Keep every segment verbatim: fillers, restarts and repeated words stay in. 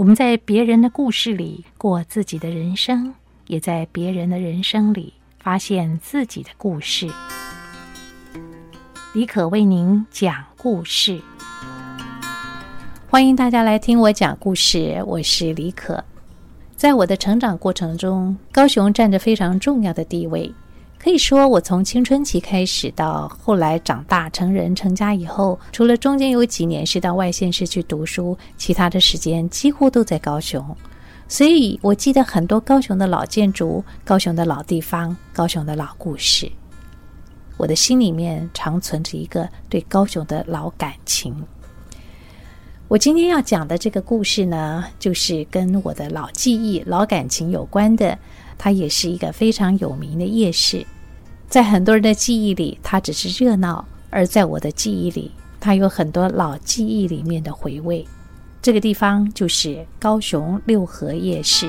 我们在别人的故事里过自己的人生，也在别人的人生里发现自己的故事。李可为您讲故事，欢迎大家来听我讲故事，我是李可。在我的成长过程中，高雄占着非常重要的地位。可以说我从青春期开始到后来长大成人成家以后，除了中间有几年是到外县市去读书，其他的时间几乎都在高雄。所以我记得很多高雄的老建筑、高雄的老地方、高雄的老故事。我的心里面常存着一个对高雄的老感情。我今天要讲的这个故事呢，就是跟我的老记忆、老感情有关的。它也是一个非常有名的夜市，在很多人的记忆里它只是热闹，而在我的记忆里它有很多老记忆里面的回味。这个地方就是高雄六合夜市。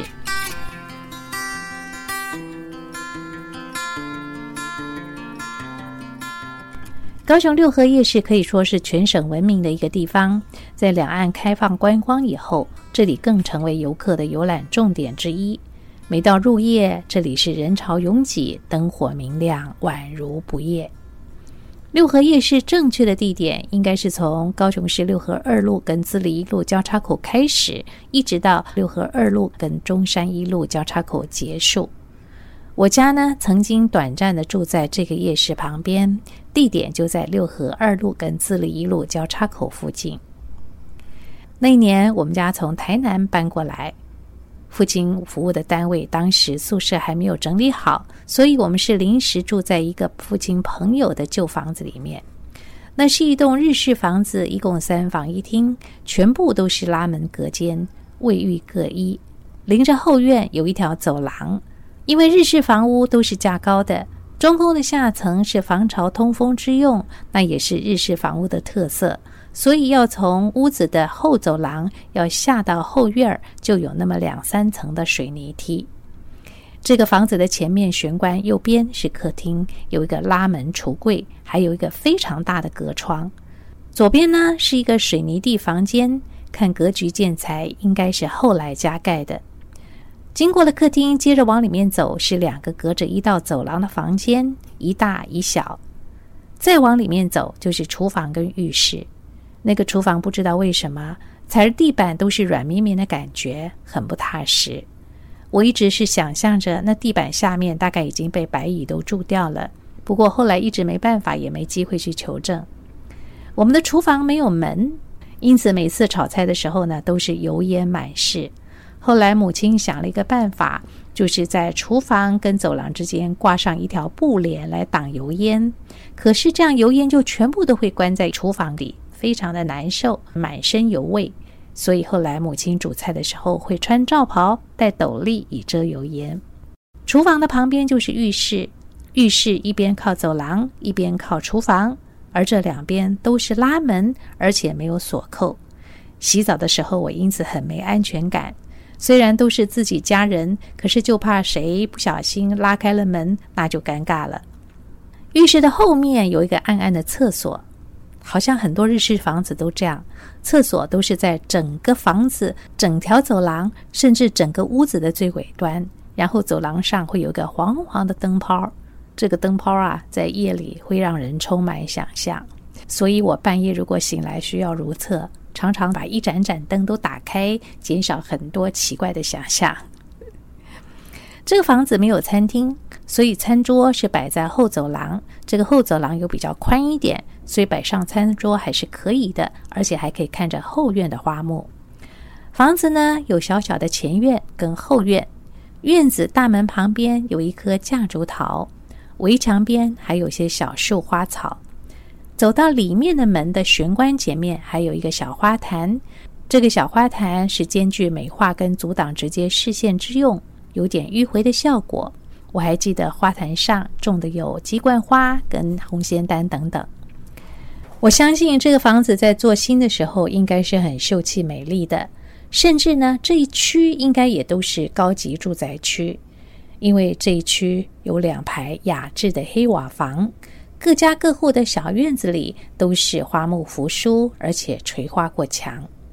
高雄六合夜市可以说是全省闻名的一个地方，在两岸开放观光以后，这里更成为游客的游览重点之一。每到入夜，这里是人潮拥挤，灯火明亮，宛如不夜。六合夜市正确的地点应该是从高雄市六合二路跟自立一路交叉口开始，一直到六合二路跟中山一路交叉口结束。我家呢，曾经短暂的住在这个夜市旁边，地点就在六合二路跟自立一路交叉口附近。那一年我们家从台南搬过来，父亲服务的单位当时宿舍还没有整理好，所以我们是临时住在一个父亲朋友的旧房子里面。那是一栋日式房子，一共三房一厅，全部都是拉门隔间，卫浴各一。临着后院有一条走廊，因为日式房屋都是架高的，中空的下层是防潮通风之用，那也是日式房屋的特色。所以要从屋子的后走廊要下到后院，就有那么两三层的水泥梯。这个房子的前面玄关右边是客厅，有一个拉门橱柜，还有一个非常大的隔窗。左边呢是一个水泥地房间，看格局建材应该是后来加盖的。经过了客厅，接着往里面走是两个隔着一道走廊的房间，一大一小。再往里面走就是厨房跟浴室。那个厨房不知道为什么踩着地板都是软绵绵的感觉，很不踏实。我一直是想象着那地板下面大概已经被白蚁都蛀掉了，不过后来一直没办法，也没机会去求证。我们的厨房没有门，因此每次炒菜的时候呢，都是油烟满室。后来母亲想了一个办法，就是在厨房跟走廊之间挂上一条布帘来挡油烟，可是这样油烟就全部都会关在厨房里，非常的难受，满身油味。所以后来母亲煮菜的时候会穿罩袍，戴斗笠以遮油烟。厨房的旁边就是浴室，浴室一边靠走廊，一边靠厨房，而这两边都是拉门，而且没有锁扣。洗澡的时候我因此很没安全感，虽然都是自己家人，可是就怕谁不小心拉开了门，那就尴尬了。浴室的后面有一个暗暗的厕所，好像很多日式房子都这样，厕所都是在整个房子、整条走廊，甚至整个屋子的最尾端，然后走廊上会有一个黄黄的灯泡，这个灯泡啊，在夜里会让人充满想象。所以我半夜如果醒来需要如厕，常常把一盏盏灯都打开，减少很多奇怪的想象。这个房子没有餐厅，所以餐桌是摆在后走廊，这个后走廊又比较宽一点，所以摆上餐桌还是可以的，而且还可以看着后院的花木。房子呢有小小的前院跟后院，院子大门旁边有一棵夹竹桃，围墙边还有些小树花草。走到里面的门的玄关前面还有一个小花坛，这个小花坛是兼具美化跟阻挡直接视线之用，有点迂回的效果。我还记得花坛上种的有鸡冠花跟红仙丹等等。我相信这个房子在做新的时候应该是很秀气美丽的，甚至呢这一区应该也都是高级住宅区，因为这一区有两排雅致的黑瓦房，各家各户的小院子里都是花木扶疏，而且垂花过墙。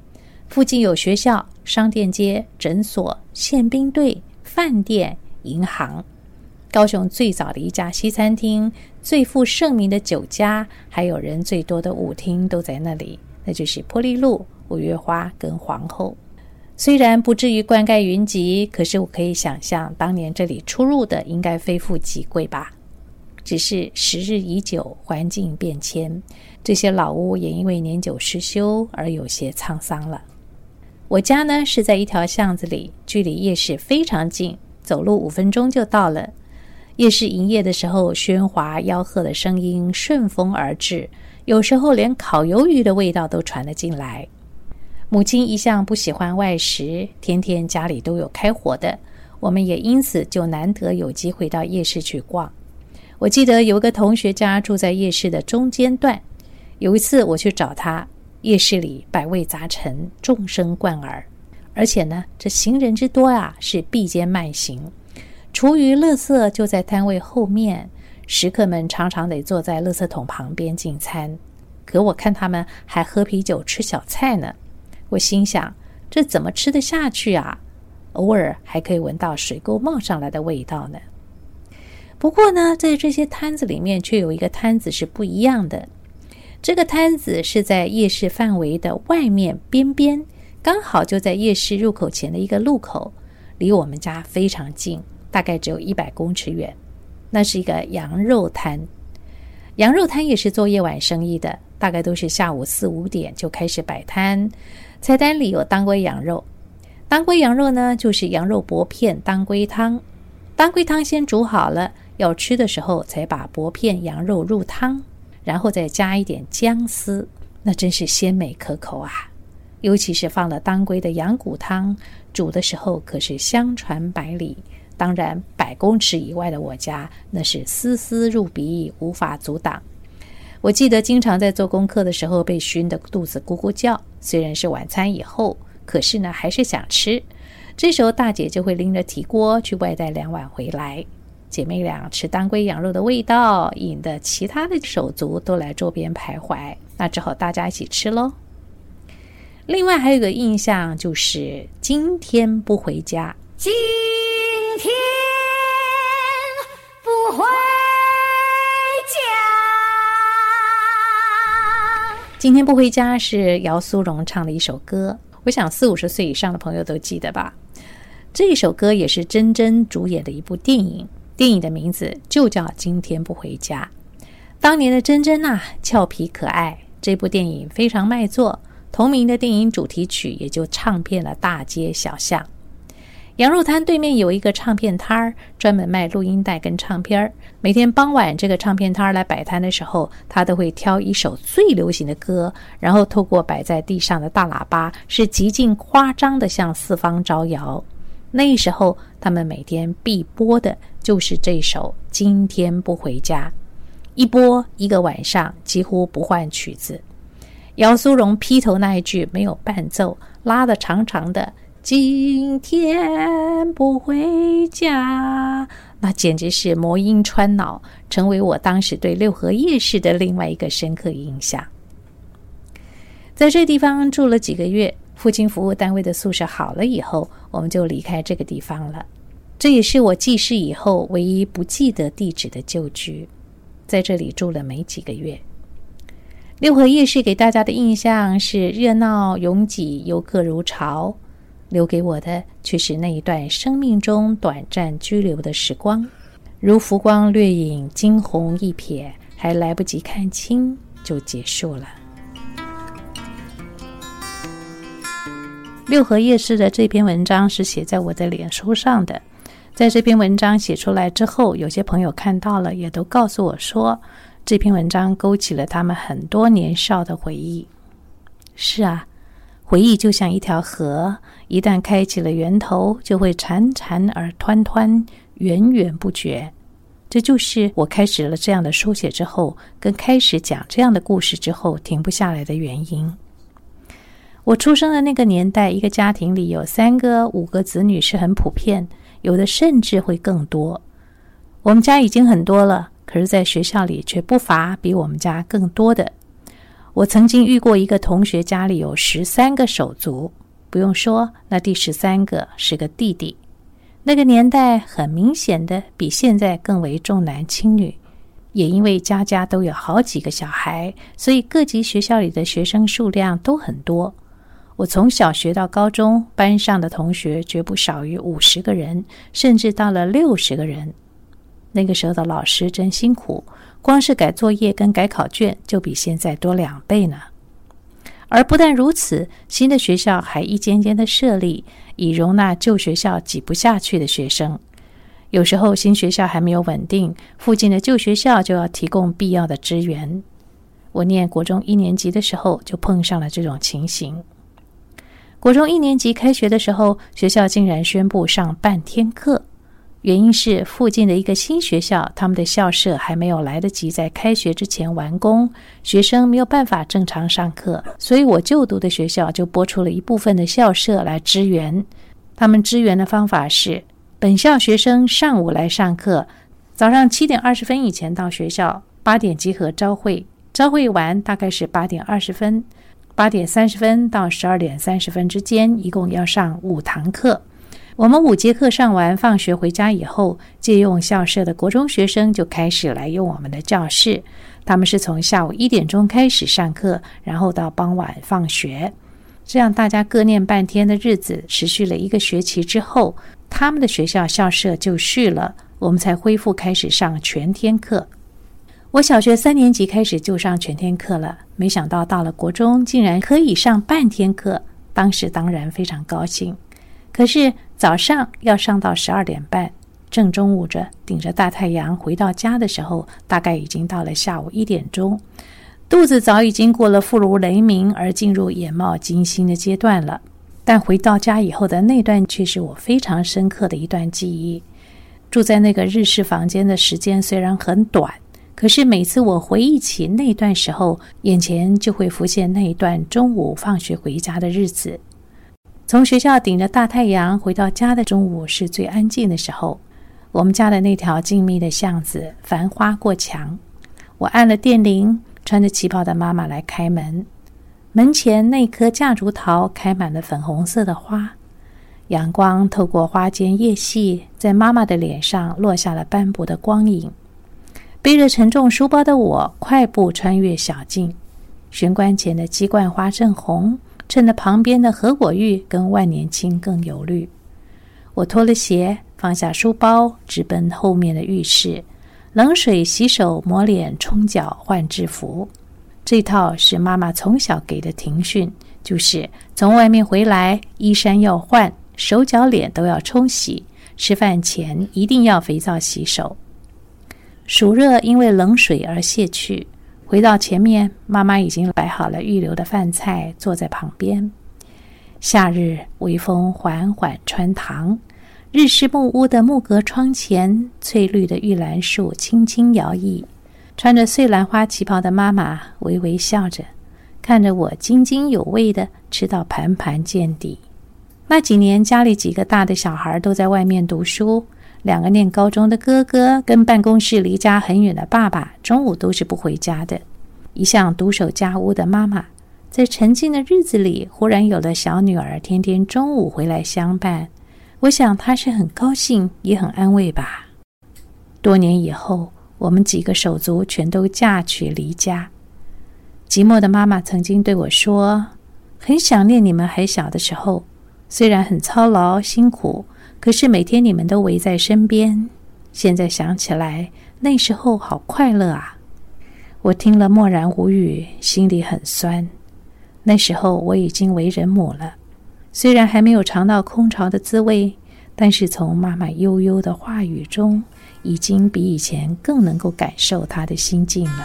附近有学校、商店街、诊所、宪兵队、饭店、银行。高雄最早的一家西餐厅，最负盛名的酒家，还有人最多的舞厅都在那里，那就是波丽露、五月花跟皇后。虽然不至于灌溉云集，可是我可以想象当年这里出入的应该非富即贵吧。只是时日已久，环境变迁，这些老屋也因为年久失修而有些沧桑了。我家呢是在一条巷子里，距离夜市非常近，走路五分钟就到了。夜市营业的时候，喧哗吆喝的声音顺风而至，有时候连烤鱿鱼的味道都传了进来。母亲一向不喜欢外食，天天家里都有开火的，我们也因此就难得有机会到夜市去逛。我记得有个同学家住在夜市的中间段，有一次我去找他，夜市里百味杂陈，众声贯耳，而且呢，这行人之多啊，是必间慢行。厨余垃圾就在摊位后面，食客们常常得坐在垃圾桶旁边进餐，可我看他们还喝啤酒吃小菜呢。我心想，这怎么吃得下去啊？偶尔还可以闻到水沟冒上来的味道呢。不过呢，在这些摊子里面却有一个摊子是不一样的。这个摊子是在夜市范围的外面边边，刚好就在夜市入口前的一个路口，离我们家非常近，大概只有一百公尺远。那是一个羊肉摊。羊肉摊也是做夜晚生意的，大概都是下午四五点就开始摆摊。菜单里有当归羊肉，当归羊肉呢就是羊肉薄片当归汤，当归汤先煮好了，要吃的时候才把薄片羊肉入汤，然后再加一点姜丝，那真是鲜美可口啊！尤其是放了当归的羊骨汤，煮的时候可是香传百里。当然百公尺以外的我家，那是丝丝入鼻，无法阻挡。我记得经常在做功课的时候被熏得肚子咕咕叫，虽然是晚餐以后，可是呢还是想吃。这时候大姐就会拎着提锅去外带两碗回来，姐妹俩吃当归羊肉的味道，引得其他的手足都来周边徘徊，那只好大家一起吃咯。另外还有一个印象就是今天不回家， 今天不回今天不回家是姚苏蓉唱的一首歌，我想四五十岁以上的朋友都记得吧。这一首歌也是珍珍主演的一部电影，电影的名字就叫今天不回家。当年的珍珍啊，俏皮可爱，这部电影非常卖座，同名的电影主题曲也就唱遍了大街小巷。羊肉摊对面有一个唱片摊儿，专门卖录音带跟唱片。每天傍晚这个唱片摊来摆摊的时候，他都会挑一首最流行的歌，然后透过摆在地上的大喇叭，是极尽夸张的向四方招摇。那时候他们每天必播的就是这首今天不回家，一播一个晚上，几乎不换曲子。姚苏蓉劈头那一句没有伴奏，拉得长长的今天不回家，那简直是魔音穿脑，成为我当时对六合夜市的另外一个深刻印象。在这地方住了几个月，父亲服务单位的宿舍好了以后，我们就离开这个地方了。这也是我记事以后唯一不记得地址的旧居，在这里住了没几个月。六合夜市给大家的印象是热闹拥挤，游客如潮，留给我的却是那一段生命中短暂居留的时光，如浮光掠影，惊鸿一瞥，还来不及看清就结束了。六合夜市的这篇文章是写在我的脸书上的，在这篇文章写出来之后，有些朋友看到了，也都告诉我说这篇文章勾起了他们很多年少的回忆。是啊，回忆就像一条河，一旦开启了源头，就会潺潺而湍湍，源源不绝。这就是我开始了这样的书写之后，跟开始讲这样的故事之后停不下来的原因。我出生的那个年代，一个家庭里有三个、五个子女是很普遍，有的甚至会更多。我们家已经很多了，可是在学校里却不乏比我们家更多的。我曾经遇过一个同学家里有十三个手足， 不用说，那第十三个是个弟弟。那个年代很明显的比现在更为重男轻女，也因为家家都有好几个小孩，所以各级学校里的学生数量都很多。我从小学到高中，班上的同学绝不少于五十个人，甚至到了六十个人。那个时候的老师真辛苦，光是改作业跟改考卷就比现在多两倍呢。而不但如此，新的学校还一间间的设立，以容纳旧学校挤不下去的学生。有时候新学校还没有稳定，附近的旧学校就要提供必要的支援。我念国中一年级的时候就碰上了这种情形。国中一年级开学的时候，学校竟然宣布上半天课。原因是附近的一个新学校，他们的校舍还没有来得及在开学之前完工，学生没有办法正常上课，所以我就读的学校就拨出了一部分的校舍来支援。他们支援的方法是，本校学生上午来上课，早上七点二十分以前到学校，八点集合朝会，朝会完大概是八点二十分，八点三十分到十二点三十分之间，一共要上五堂课。我们五节课上完，放学回家以后，借用校舍的国中学生就开始来用我们的教室。他们是从下午一点钟开始上课，然后到傍晚放学。这样大家各念半天的日子，持续了一个学期之后，他们的学校校舍就续了，我们才恢复开始上全天课。我小学三年级开始就上全天课了，没想到到了国中竟然可以上半天课，当时当然非常高兴。可是早上要上到十二点半，正中午着顶着大太阳回到家的时候，大概已经到了下午一点钟，肚子早已经过了腹如雷鸣而进入眼冒金星的阶段了。但回到家以后的那段却是我非常深刻的一段记忆。住在那个日式房间的时间虽然很短，可是每次我回忆起那段时候，眼前就会浮现那一段中午放学回家的日子。从学校顶着大太阳回到家的中午是最安静的时候。我们家的那条静谧的巷子繁花过墙，我按了电铃，穿着旗袍的妈妈来开门。门前那棵夹竹桃开满了粉红色的花，阳光透过花间叶隙，在妈妈的脸上落下了斑驳的光影。背着沉重书包的我快步穿越小径，玄关前的鸡冠花正红，衬得旁边的合果玉跟万年青更有绿。我脱了鞋，放下书包，直奔后面的浴室，冷水洗手，抹脸，冲脚，换制服。这套是妈妈从小给的庭训，就是从外面回来，衣衫要换，手脚脸都要冲洗，吃饭前一定要肥皂洗手。暑热因为冷水而泄去，回到前面，妈妈已经摆好了预留的饭菜，坐在旁边。夏日微风缓缓穿堂，日式木屋的木格窗前，翠绿的玉兰树轻轻摇曳。穿着碎兰花旗袍的妈妈微微笑着，看着我津津有味地吃到盘盘见底。那几年家里几个大的小孩都在外面读书，两个念高中的哥哥跟办公室离家很远的爸爸中午都是不回家的。一向独守家屋的妈妈，在沉静的日子里忽然有了小女儿，天天中午回来相伴。我想她是很高兴也很安慰吧。多年以后，我们几个手足全都嫁娶离家。寂寞的妈妈曾经对我说，很想念你们还小的时候，虽然很操劳辛苦，可是每天你们都围在身边。现在想起来，那时候好快乐啊。我听了默然无语，心里很酸。那时候我已经为人母了，虽然还没有尝到空巢的滋味，但是从妈妈悠悠的话语中，已经比以前更能够感受她的心境了。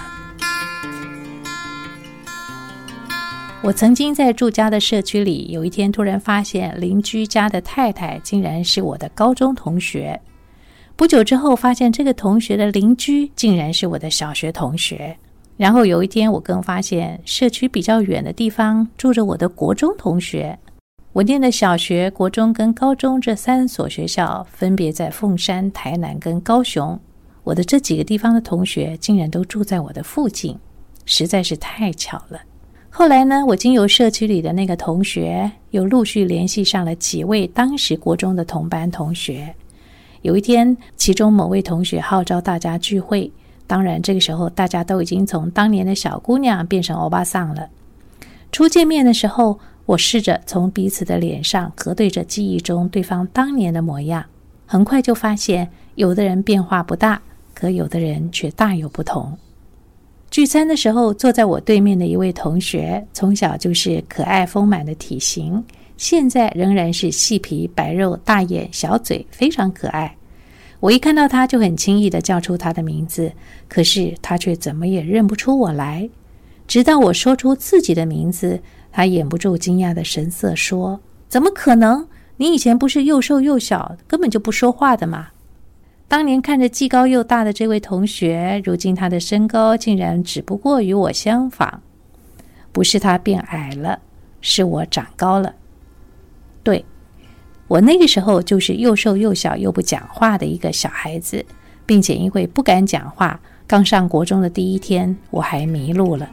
我曾经在住家的社区里，有一天突然发现邻居家的太太竟然是我的高中同学。不久之后发现这个同学的邻居竟然是我的小学同学。然后有一天我更发现社区比较远的地方住着我的国中同学。我念的小学、国中跟高中这三所学校分别在凤山、台南跟高雄。我的这几个地方的同学竟然都住在我的附近，实在是太巧了。 后来呢，我经由社区里的那个同学，又陆续联系上了几位当时国中的同班同学。有一天，其中某位同学号召大家聚会，当然这个时候大家都已经从当年的小姑娘变成欧巴桑了。初见面的时候，我试着从彼此的脸上核对着记忆中对方当年的模样，很快就发现有的人变化不大，可有的人却大有不同。聚餐的时候，坐在我对面的一位同学，从小就是可爱丰满的体型，现在仍然是细皮白肉大眼小嘴，非常可爱。我一看到他就很轻易地叫出他的名字，可是他却怎么也认不出我来。直到我说出自己的名字，他掩不住惊讶的神色说：怎么可能？你以前不是又瘦又小，根本就不说话的嘛。当年看着既高又大的这位同学，如今他的身高竟然只不过与我相仿。不是他变矮了，是我长高了。对，我那个时候就是又瘦又小又不讲话的一个小孩子，并且因为不敢讲话，刚上国中的第一天，我还迷路了。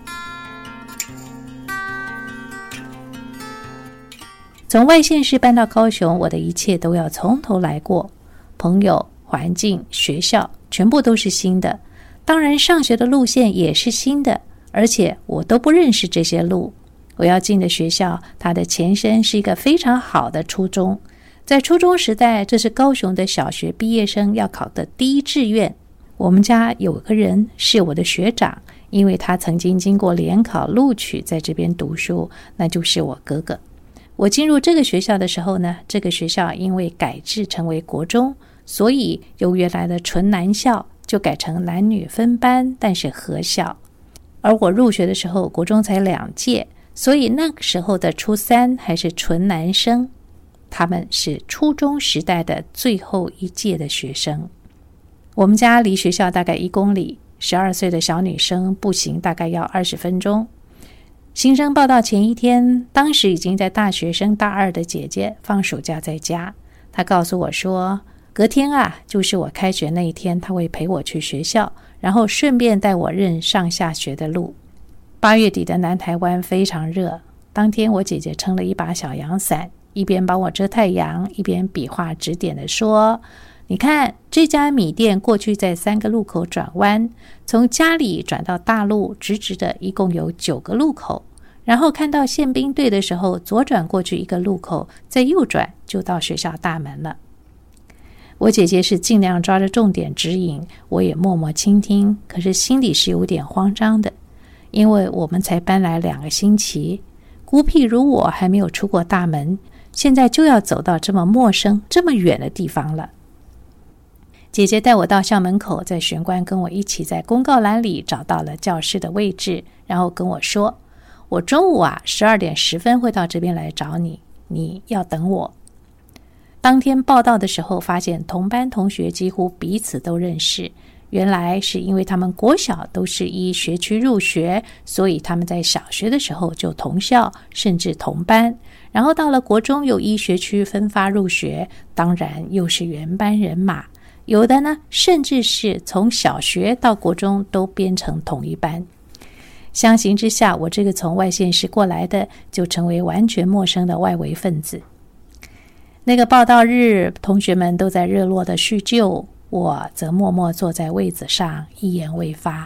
从外县市搬到高雄，我的一切都要从头来过，朋友、环境、学校全部都是新的，当然上学的路线也是新的，而且我都不认识这些路。我要进的学校，它的前身是一个非常好的初中，在初中时代，这是高雄的小学毕业生要考的第一志愿。我们家有个人是我的学长，因为他曾经经过联考录取在这边读书，那就是我哥哥。我进入这个学校的时候呢，这个学校因为改制成为国中，所以由原来的纯男校就改成男女分班，但是合校。而我入学的时候，国中才两届，所以那个时候的初三还是纯男生，他们是初中时代的最后一届的学生。我们家离学校大概一公里，十二岁的小女生步行大概要二十分钟。新生报到前一天，当时已经在大学生大二的姐姐放暑假在家，她告诉我说，隔天啊，就是我开学那一天，她会陪我去学校，然后顺便带我认上下学的路。八月底的南台湾非常热，当天我姐姐撑了一把小阳伞，一边帮我遮太阳，一边比划指点地说，你看这家米店过去在三个路口转弯，从家里转到大路直直的一共有九个路口，然后看到宪兵队的时候左转过去一个路口，再右转就到学校大门了。我姐姐是尽量抓着重点指引，我也默默倾听，可是心里是有点慌张的，因为我们才搬来两个星期，孤僻如我还没有出过大门，现在就要走到这么陌生这么远的地方了。姐姐带我到校门口，在玄关跟我一起在公告栏里找到了教室的位置，然后跟我说，我中午啊十二点十分会到这边来找你，你要等我。当天报到的时候，发现同班同学几乎彼此都认识，原来是因为他们国小都是依学区入学，所以他们在小学的时候就同校甚至同班，然后到了国中又依学区分发入学，当然又是原班人马，有的呢甚至是从小学到国中都编成同一班。相形之下，我这个从外县市过来的就成为完全陌生的外围分子。那个报到日，同学们都在热络的叙旧，我则默默坐在位子上一言未发。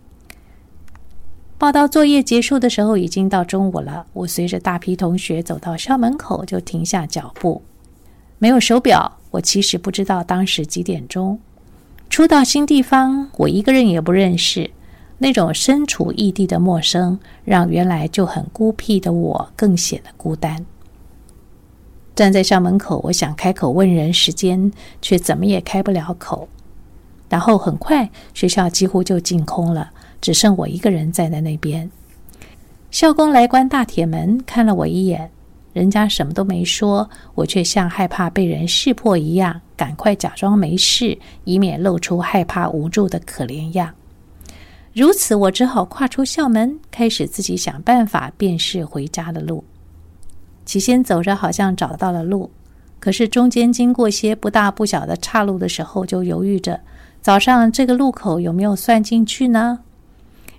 报到作业结束的时候已经到中午了，我随着大批同学走到校门口就停下脚步。没有手表，我其实不知道当时几点钟。初到新地方，我一个人也不认识，那种身处异地的陌生，让原来就很孤僻的我更显得孤单。站在校门口，我想开口问人时间，却怎么也开不了口。然后很快，学校几乎就净空了，只剩我一个人站在那边。校工来关大铁门，看了我一眼，人家什么都没说，我却像害怕被人识破一样，赶快假装没事，以免露出害怕无助的可怜样。如此，我只好跨出校门，开始自己想办法辨识回家的路。起先走着好像找到了路，可是中间经过些不大不小的岔路的时候，就犹豫着早上这个路口有没有算进去呢？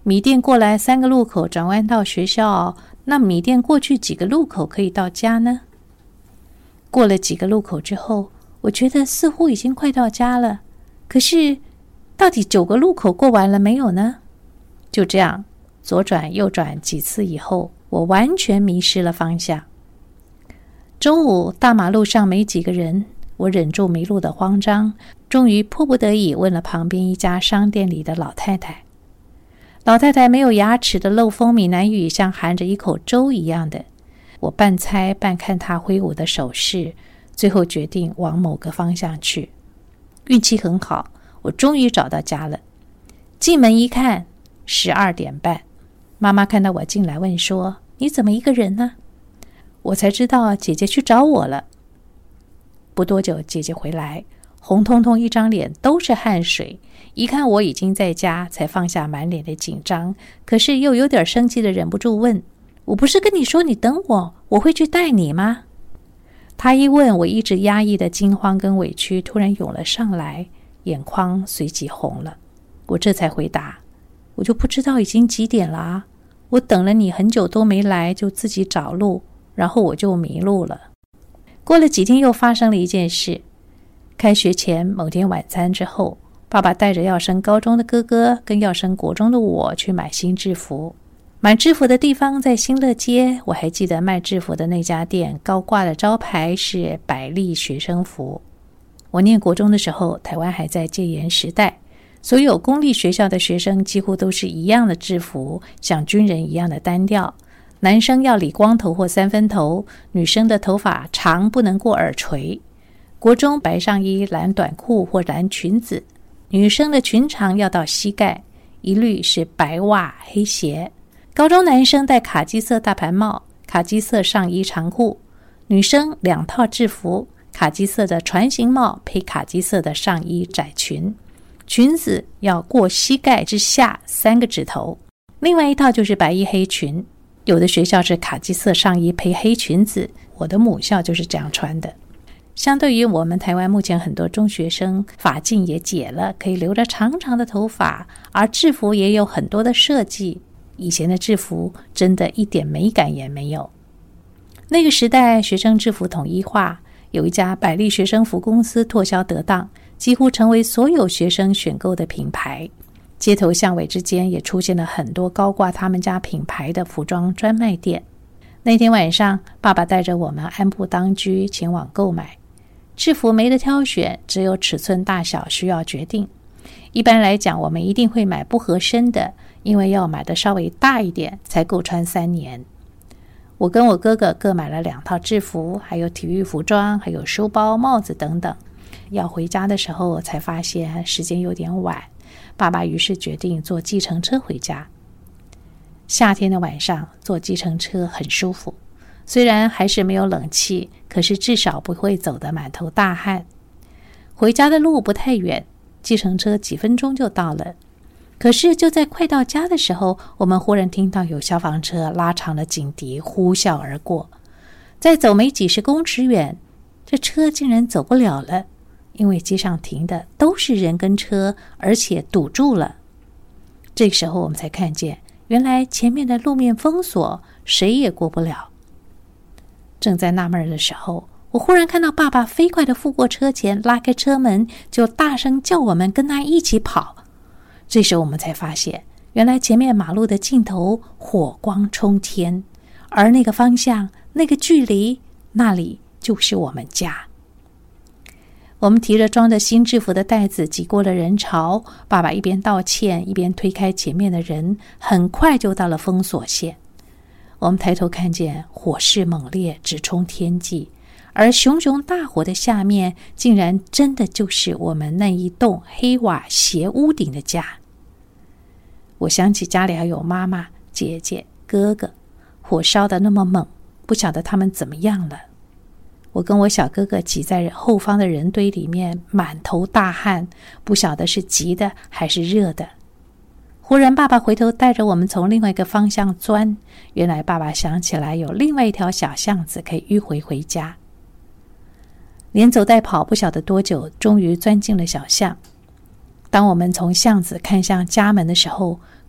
米店过来三个路口转弯到学校，那米店过去几个路口可以到家呢？过了几个路口之后，我觉得似乎已经快到家了，可是到底九个路口过完了没有呢？就这样左转右转几次以后，我完全迷失了方向。中午大马路上没几个人，我忍住迷路的慌张，终于迫不得已问了旁边一家商店里的老太太。老太太没有牙齿的漏风闽南语像含着一口粥一样的，我半猜半看她挥舞的手势，最后决定往某个方向去。运气很好，我终于找到家了。进门一看，十二点半。妈妈看到我进来问说：“你怎么一个人呢？”我才知道姐姐去找我了。不多久，姐姐回来，红彤彤一张脸都是汗水，一看我已经在家，才放下满脸的紧张，可是又有点生气的忍不住问：“我不是跟你说你等我，我会去带你吗？”她一问，我一直压抑的惊慌跟委屈突然涌了上来，眼眶随即红了。我这才回答：“我就不知道已经几点了啊，我等了你很久都没来，就自己找路，然后我就迷路了。”过了几天又发生了一件事。开学前某天晚餐之后，爸爸带着要升高中的哥哥跟要升国中的我去买新制服。买制服的地方在新乐街，我还记得卖制服的那家店高挂的招牌是百丽学生服。我念国中的时候，台湾还在戒严时代，所有公立学校的学生几乎都是一样的制服，像军人一样的单调。男生要理光头或三分头，女生的头发长不能过耳垂。国中白上衣蓝短裤或蓝裙子，女生的裙长要到膝盖，一律是白袜黑鞋。高中男生戴卡其色大盘帽，卡其色上衣长裤，女生两套制服，卡其色的船型帽配卡其色的上衣窄裙，裙子要过膝盖之下三个指头。另外一套就是白衣黑裙，有的学校是卡其色上衣配黑裙子，我的母校就是这样穿的。相对于我们台湾目前很多中学生发髻也解了，可以留着长长的头发，而制服也有很多的设计，以前的制服真的一点美感也没有。那个时代学生制服统一化，有一家百丽学生服公司拓销得当，几乎成为所有学生选购的品牌。街头巷尾之间也出现了很多高挂他们家品牌的服装专卖店。那天晚上，爸爸带着我们安步当居前往购买。制服没得挑选，只有尺寸大小需要决定。一般来讲，我们一定会买不合身的，因为要买的稍微大一点才够穿三年。我跟我哥哥各买了两套制服，还有体育服装，还有书包、帽子等等。要回家的时候才发现时间有点晚，爸爸于是决定坐计程车回家。夏天的晚上坐计程车很舒服，虽然还是没有冷气，可是至少不会走得满头大汗。回家的路不太远，计程车几分钟就到了。可是就在快到家的时候，我们忽然听到有消防车拉长了警笛呼啸而过。再走没几十公尺远，这车竟然走不了了，因为街上停的都是人跟车，而且堵住了。这个时候我们才看见，原来前面的路面封锁，谁也过不了。正在纳闷的时候，我忽然看到爸爸飞快地附过车前，拉开车门，就大声叫我们跟他一起跑。这时候我们才发现，原来前面马路的尽头火光冲天，而那个方向，那个距离，那里就是我们家。我们提着装着新制服的袋子挤过了人潮，爸爸一边道歉一边推开前面的人，很快就到了封锁线。我们抬头看见火势猛烈，直冲天际，而熊熊大火的下面竟然真的就是我们那一栋黑瓦斜屋顶的家。我想起家里还有妈妈、姐姐、哥哥，火烧得那么猛，不晓得他们怎么样了。我跟我小哥哥挤在后方的人堆里面，满头大汗，不晓得是急的还是热的。忽然爸爸回头带着我们从另外一个方向钻，原来爸爸想起来有另外一条小巷子可以迂回回家。连走带跑，不晓得多久，终于钻进了小巷。当我们从巷子看向家门的时候，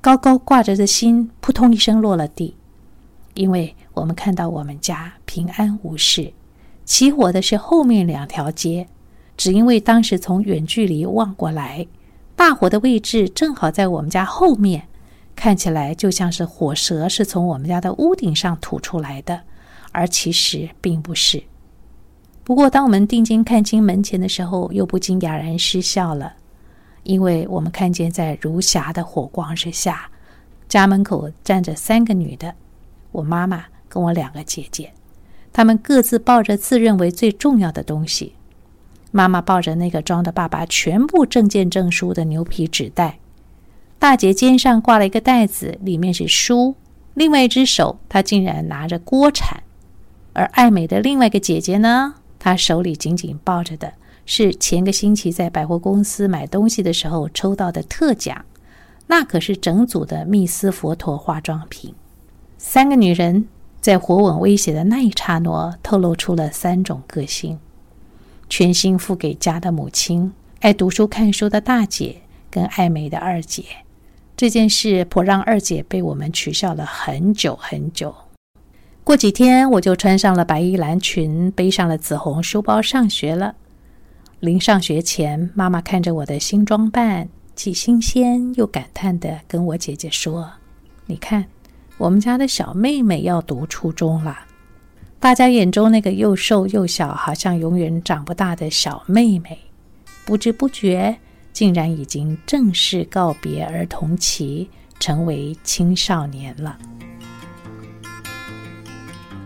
高高挂着的心扑通一声落了地，因为我们看到我们家平安无事。起火的是后面两条街，只因为当时从远距离望过来，大火的位置正好在我们家后面，看起来就像是火舌是从我们家的屋顶上吐出来的，而其实并不是。不过当我们定睛看清门前的时候，又不禁哑然失笑了，因为我们看见在如霞的火光之下，家门口站着三个女的，我妈妈跟我两个姐姐，她们各自抱着自认为最重要的东西。妈妈抱着那个装着爸爸全部证件证书的牛皮纸袋，大姐肩上挂了一个袋子，里面是书，另外一只手她竟然拿着锅铲。而爱美的另外一个姐姐呢，她手里紧紧抱着的是前个星期在百货公司买东西的时候抽到的特奖，那可是整组的蜜丝佛陀化妆品。三个女人在火吻威胁的那一刹那，透露出了三种个性：全心付给家的母亲，爱读书看书的大姐，跟爱美的二姐。这件事颇让二姐被我们取笑了很久很久。过几天我就穿上了白衣蓝裙，背上了紫红书包上学了。临上学前，妈妈看着我的新装扮，既新鲜又感叹地跟我姐姐说：你看，我们家的小妹妹要读初中了。大家眼中那个又瘦又小，好像永远长不大的小妹妹，不知不觉竟然已经正式告别儿童期，成为青少年了。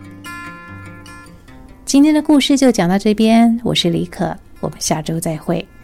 今天的故事就讲到这边，我是李可，我们下周再会。